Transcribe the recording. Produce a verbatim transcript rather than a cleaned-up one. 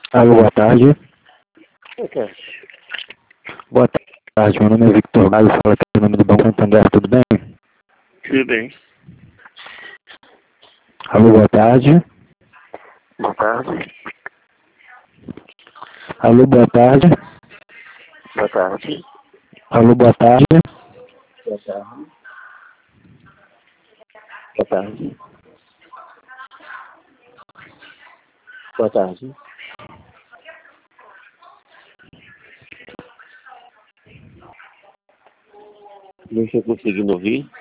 Alô, boa tarde. Boa tarde. Boa tarde, meu nome é Victor Galo, fala aqui em nome do Banco Santander, tudo bem? Tudo bem. Alô, boa tarde. Boa tarde. Alô, boa tarde. Boa tarde. Alô, boa tarde. Boa tarde. Boa tarde. Boa tarde. Não estou conseguindo ouvir.